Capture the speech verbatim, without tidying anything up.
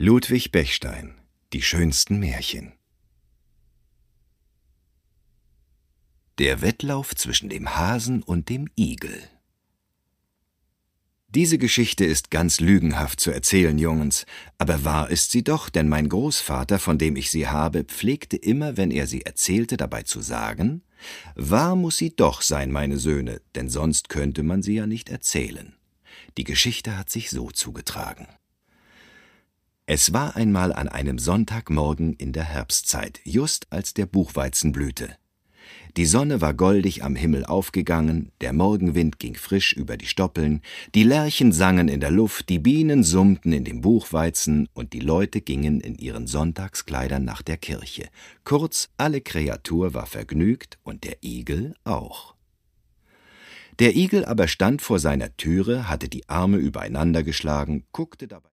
Ludwig Bechstein: Die schönsten Märchen. Der Wettlauf zwischen dem Hasen und dem Igel. Diese Geschichte ist ganz lügenhaft zu erzählen, Jungens, aber wahr ist sie doch, denn mein Großvater, von dem ich sie habe, pflegte immer, wenn er sie erzählte, dabei zu sagen: »Wahr muß sie doch sein, meine Söhne, denn sonst könnte man sie ja nicht erzählen.« Die Geschichte hat sich so zugetragen: Es war einmal an einem Sonntagmorgen in der Herbstzeit, just als der Buchweizen blühte. Die Sonne war goldig am Himmel aufgegangen, der Morgenwind ging frisch über die Stoppeln, die Lerchen sangen in der Luft, die Bienen summten in dem Buchweizen und die Leute gingen in ihren Sonntagskleidern nach der Kirche. Kurz, alle Kreatur war vergnügt und der Igel auch. Der Igel aber stand vor seiner Türe, hatte die Arme übereinander geschlagen, guckte dabei